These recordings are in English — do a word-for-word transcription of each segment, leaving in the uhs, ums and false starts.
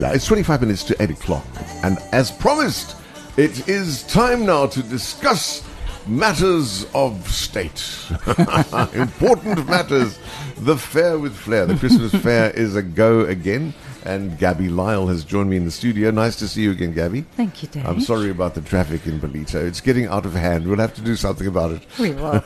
It's twenty-five minutes to eight o'clock, and as promised, it is time now to discuss matters of state. Important matters. The Fair with Flair. The Christmas Fair is a go again, and Gabby Lyle has joined me in the studio. Nice to see you again, Gabby. Thank you, Dave. I'm sorry about the traffic in Ballito. It's getting out of hand. We'll have to do something about it. We will.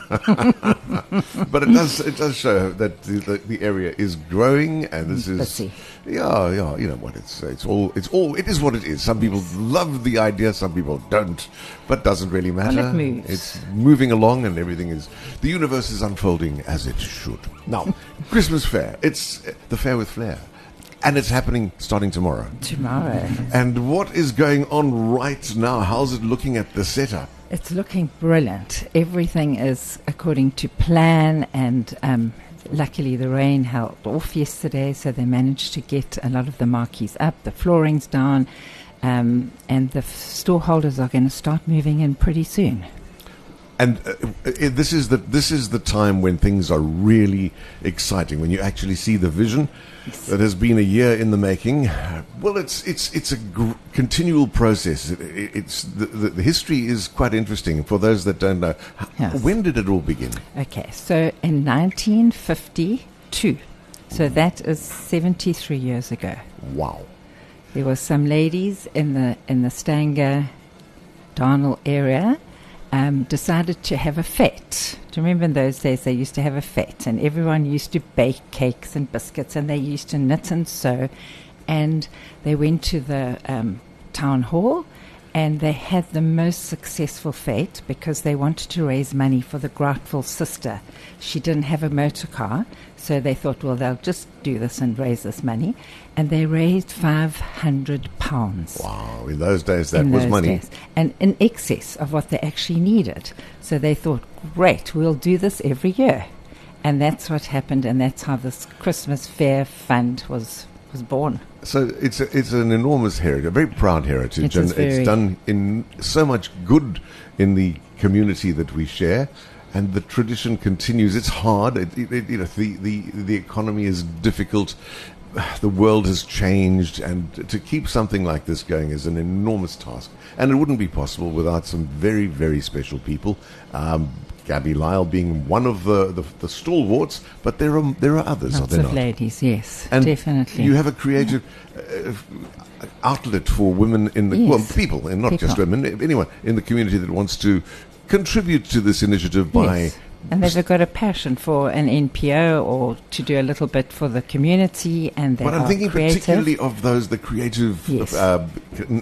But it does it does show that the, the, the area is growing, and this is Busy. yeah yeah you know what it's it's all it's all it is what it is. Some people love the idea, some people don't, but doesn't really matter. Well, it moves. It's moving along, and everything is the universe is unfolding as it should. Now, Christmas Fair. It's the Fair with Flair. And it's happening starting tomorrow. Tomorrow. And what is going on right now? How's it looking at the setup? It's looking brilliant. Everything is according to plan, and um, luckily the rain held off yesterday, so they managed to get a lot of the marquees up, the flooring's down, um, and the f- store holders are going to start moving in pretty soon. And uh, uh, this is the this is the time when things are really exciting, when you actually see the vision Yes. that has been a year in the making. Well, it's it's it's a gr- continual process. It, it, it's the, the, the history is quite interesting for those that don't know. H- Yes. When did it all begin? Okay, so in nineteen fifty-two, so that is seventy-three years ago, Wow. there were some ladies in the in the Stanger, Darnell area um, decided to have a fete. Do you remember in those days they used to have a fete, and everyone used to bake cakes and biscuits, and they used to knit and sew, and they went to the um, town hall, and they had the most successful fete because they wanted to raise money for the Grateful sister. She didn't have a motor car, so they thought, well, they'll just do this and raise this money. And they raised five hundred pounds. Wow. In those days, that in was those money. days, and in excess of what they actually needed. So they thought, great, we'll do this every year. And that's what happened, and that's how this Christmas Fair Fund was was born. So it's a, it's an enormous heritage, a very proud heritage, It and is very. it's done in so much good in the community that we share, and the tradition continues. It's hard, it, it, it, you know, the, the the economy is difficult, the world has changed, and to keep something like this going is an enormous task, and it wouldn't be possible without some very very special people. Um, Gabby Lyle being one of the, the, the stalwarts, but there are there are others, Lots are there of not? ladies, yes, And definitely. you have a creative uh, outlet for women in the well, Yes. people, and not People. just women, anyone in the community that wants to contribute to this initiative by. Yes. And they've got a passion for an N P O or to do a little bit for the community, and they But I'm are thinking creative. particularly of those the creative Yes. uh, c-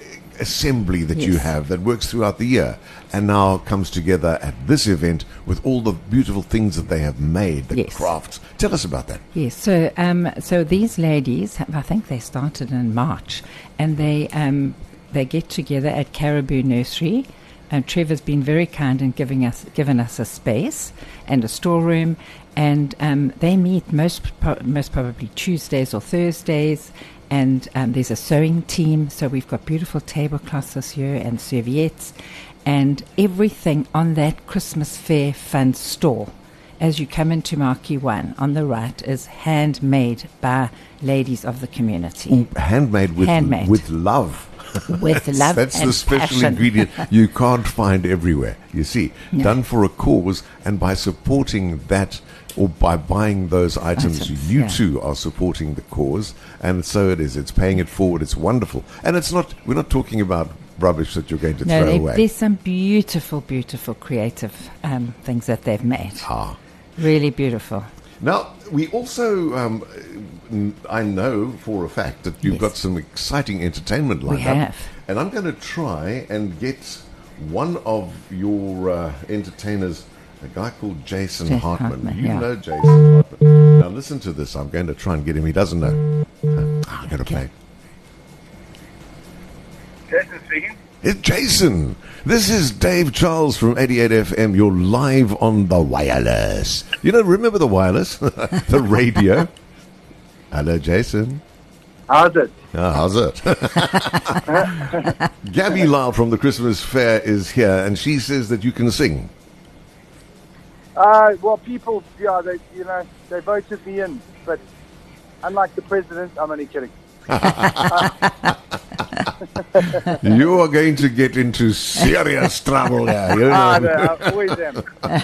assembly that you Yes. have that works throughout the year, and now comes together at this event with all the beautiful things that they have made, the Yes. crafts. Tell us about that. Yes, so um, so these ladies, have- I think they started in March, and they um, they get together at Caribou Nursery. And Trevor's been very kind in giving us given us a space and a storeroom, and um, they meet most pro- most probably Tuesdays or Thursdays. And um, there's a sewing team, so we've got beautiful tablecloths this year and serviettes, and everything on that Christmas Fair Fund store. As you come into Marquee One, on the right is handmade by ladies of the community. Handmade with Handmade. with love. With love That's and the special passion. ingredient you can't find everywhere. You see, No. done for a cause, and by supporting that, or by buying those items, Items, you yeah. too are supporting the cause, and so it is. It's paying it forward. It's wonderful, and it's not. We're not talking about rubbish that you're going to No, throw they, away. there's some beautiful, beautiful creative um, things that they've made. Ah. Really beautiful. Now, we also, um, n- I know for a fact that you've Yes. got some exciting entertainment lined up. have. And I'm going to try and get one of your uh, entertainers, a guy called Jason, Jason Hartman. Hartman, You yeah. know Jason Hartman. Now, listen to this. I'm going to try and get him. He doesn't know. Uh, I'm going to play. Jason speaking. It's Jason. This is Dave Charles from eighty-eight F M. You're live on the wireless. You know, remember the wireless? The radio. Hello, Jason. How's it? Oh, how's it? Gabby Lyle from the Christmas Fair is here, and she says that you can sing. Uh, well, people, yeah, they, you know, they voted me in, but unlike the president, I'm only kidding. You are going to get into serious trouble there. You know? Ah, no, I always am.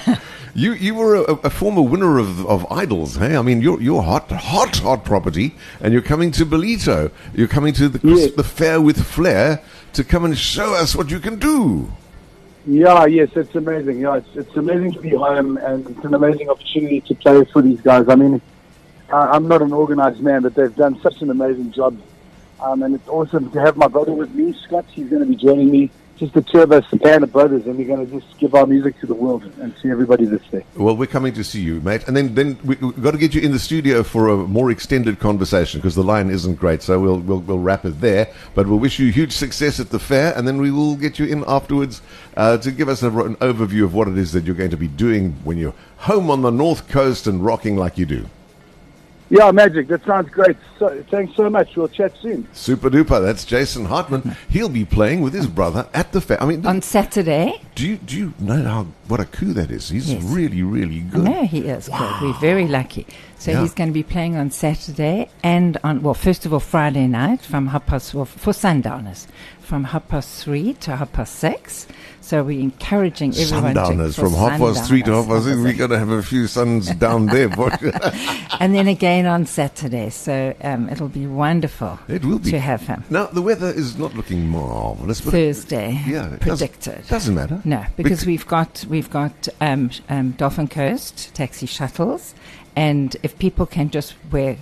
You you were a, a former winner of, of Idols, hey? I mean, you're you're hot, hot, hot property, and you're coming to Belito. You're coming to the Yes. the fair with flair to come and show us what you can do. Yeah, yes, it's amazing. Yeah, it's, it's amazing to be home, and it's an amazing opportunity to play for these guys. I mean, I, I'm not an organized man, but they've done such an amazing job. Um, and it's awesome to have my brother with me, Scott. He's going to be joining me. Just the two of us, the band of brothers, and we're going to just give our music to the world and see everybody this day. Well, we're coming to see you, mate, and then then we, we've got to get you in the studio for a more extended conversation because the line isn't great. So we'll we'll we'll wrap it there. But we'll wish you huge success at the fair, and then we will get you in afterwards uh, to give us a, an overview of what it is that you're going to be doing when you're home on the North Coast and rocking like you do. Yeah, Magic, that sounds great. So, thanks so much. We'll chat soon. Super duper. That's Jason Hartman. He'll be playing with his brother at the fair. I mean, On Saturday. do you do you know how what a coup that is? He's Yes. really really I good. know he is good. We're very lucky. So Yeah. he's going to be playing on Saturday and on, well, first of all, Friday night from half past, well, for sundowners, from half past three to half past six. So we're encouraging everyone Sundowners to... from for half past three to half past six. sundowners. We're going to have a few suns down there. boy. And then again on Saturday. So um, it'll be wonderful It will be. to have him. Now, the weather is not looking marvelous. But Thursday, yeah, it predicted. Doesn't, doesn't matter. No, because Bec- we've got we've got um, sh- um, Dolphin Coast taxi shuttles, and if people can just wear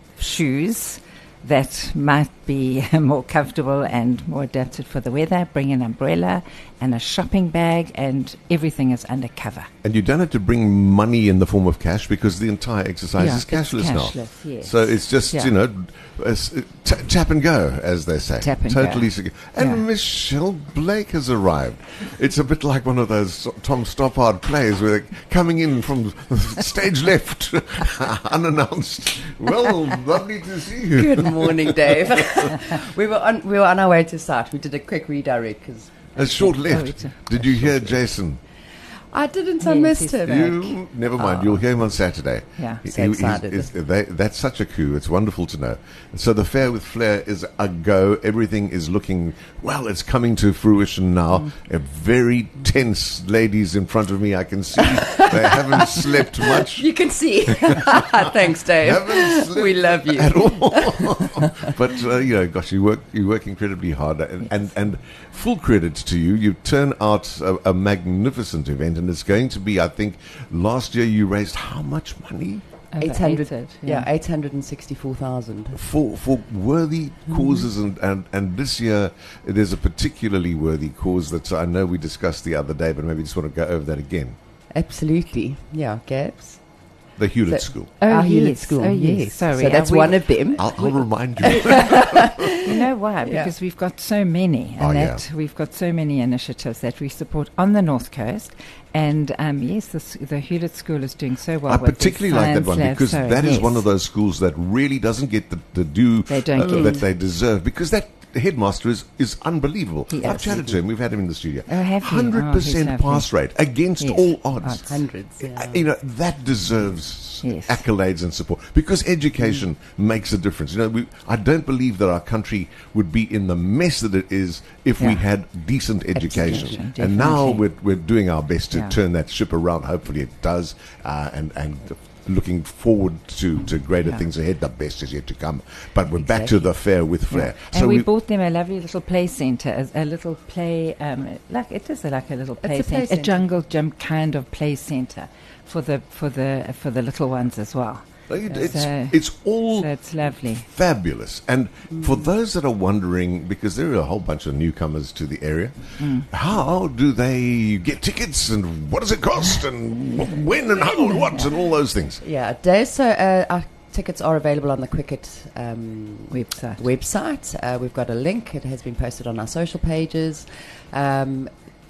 shoes that might be more comfortable and more adapted for the weather, bring an umbrella and a shopping bag, and everything is undercover. And you don't have to bring money in the form of cash because the entire exercise Yeah, is it's cashless, cashless, now. yes. So it's just, Yeah. you know, it's, uh, t- tap and go, as they say. Tap and totally go. secure. And Yeah. Michelle Blake has arrived. It's a bit like one of those Tom Stoppard plays where they're coming in from stage left, unannounced. Well, lovely to see you. Good morning, Dave. we were on we were on our way to start. We did a quick redirect because A short Oh, left. it's a- Did you hear Jason? I didn't. I Yes, missed he's him. You never mind. You'll hear him on Saturday. Yeah. He- So he- excited. he's- it's- they- that's such a coup. It's wonderful to know. So the fair with flair is a go. Everything is looking well. It's coming to fruition now. Mm. A very tense ladies in front of me. I can see they haven't slept much. You can see. Thanks, Dave. Haven't slept We love you. at all. But uh, you know, gosh, you work you work incredibly hard, and, and and full credit to you. You turn out a, a magnificent event, and it's going to be. I think last year you raised how much money Over Eight hundred. eight, Yeah, eight hundred and sixty-four thousand. for for worthy causes, and, and and this year there's a particularly worthy cause that I know we discussed the other day, but maybe just want to go over that again. Absolutely. Yeah, Gabs. The Hewlett So- School. Oh, Our Hewlett yes. School. Oh, yes. yes. Sorry. So that's Uh, we- one of them. I'll, I'll remind you. You know why? Yeah. Because we've got so many, and Oh, yeah. that we've got so many initiatives that we support on the North Coast. And um, yes, the, s- the Hewlett School is doing so well. I with their particularly like that science one lab. because So, that is yes. one of those schools that really doesn't get the, the due They don't uh, get. that they deserve, because that headmaster is, is unbelievable. He I've is. chatted to him. We've had him in the studio. Oh, have you? Oh, one hundred percent he's lovely. pass rate against Yes. all odds. Odds. Hundreds. Uh, Yeah. You know, that deserves Yes. accolades and support, because education makes a difference. You know, we, I don't believe that our country would be in the mess that it is if we Yeah. had decent education. Education, and now definitely. we're, we're doing our best to Yeah. turn that ship around. Hopefully it does, uh, and, and looking forward to, to greater Yeah. things ahead. The best is yet to come. But we're back to Exactly. the fair with Yeah. flair. And we, bought them a lovely little play centre, a, a little play, um, like it is like a little play a play centre, a centre. jungle gym kind of play centre for the for the for the little ones as well. It- it's, So- it's all So it's lovely. fabulous. And for those that are wondering, because there are a whole bunch of newcomers to the area, how do they get tickets, and what does it cost, and wh- when and how and what, and all those things? Yeah, Dave. So uh, our tickets are available on the Quicket um, Website. website. Uh, we've got a link. It has been posted on our social pages. Um,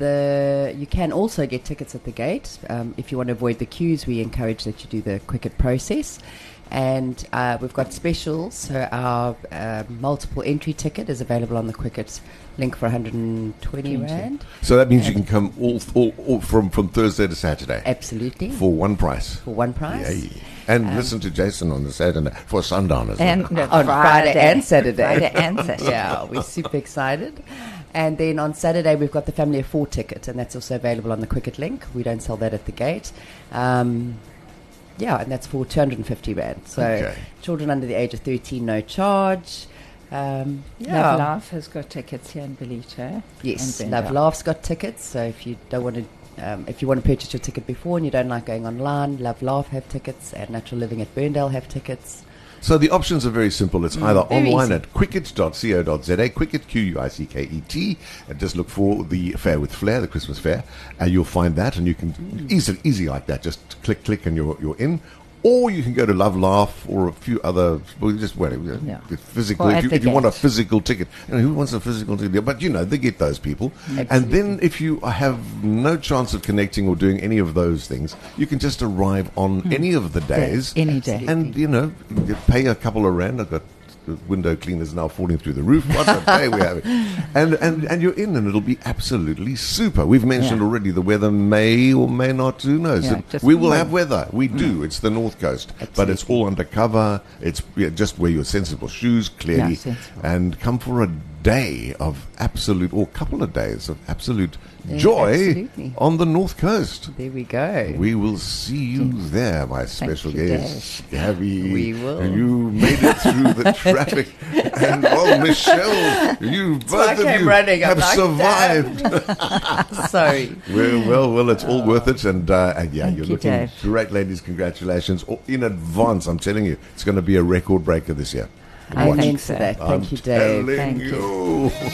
the you can also get tickets at the gate. Um, if you want to avoid the queues, we encourage that you do the Quicket process. And uh, we've got specials. So our uh, multiple entry ticket is available on the Quicket link for one hundred twenty rand. So that means you can come all, all, all from, from Thursday to Saturday Absolutely. for one price. For one price. Yay. And um, listen to Jason on the Saturday for Sundowners. And no, on Friday, Friday and Saturday. Friday and Saturday. Yeah, we're super excited. And then on Saturday, we've got the Family of Four ticket, and that's also available on the Quicket link. We don't sell that at the gate. Um, yeah, and that's for two hundred fifty rand. So Okay. children under the age of thirteen, no charge. Um, yeah. Love Laugh has got tickets here in Bellito. Yes, and Love Brenda. Laugh's got tickets. So if you don't want to, um, if you want to purchase your ticket before and you don't like going online, Love Laugh have tickets, and Natural Living at Burndale have tickets. So the options are very simple. It's either very online easy. at quicket dot co dot za, Quicket, Q U I C K E T, and just look for the Fair with Flair, the Christmas Fair, and you'll find that, and you can, easy, easy like that, just click, click, and you're, you're in. Or you can go to Love Laugh or a few other, well, just whatever, Yeah. physical. Or If at you, the if you want a gate. physical ticket, you know, who wants a physical ticket? But you know, they get those people. And then if you have no chance of connecting or doing any of those things, you can just arrive on any of the days. any day. And, you know, you pay a couple of rand. I've got the window cleaners now falling through the roof. What a day we're having. And, and, and you're in, and it'll be absolutely super. We've mentioned Yeah. already the weather may or may not, who knows. Yeah, It- just we will wait. have weather. We do. It's the North Coast. But it's all undercover. It's yeah, just wear your sensible shoes, clearly. Yeah, sensible. And come for a day of absolute, or couple of days of absolute Yeah, joy absolutely. on the North Coast. There we go. We will see you there, my special you, guest, Gabby. We will. You made it through the traffic, and oh, Michelle, you both I of came you running. I'm have like, survived. Sorry. well, well, well, it's all worth it, and, uh, and yeah, Thank you're you, looking Dave. great, ladies. Congratulations Oh, in advance. I'm telling you, it's going to be a record breaker this year. I Amen think to so. that. Thank I'm you, Dave. telling Thank you.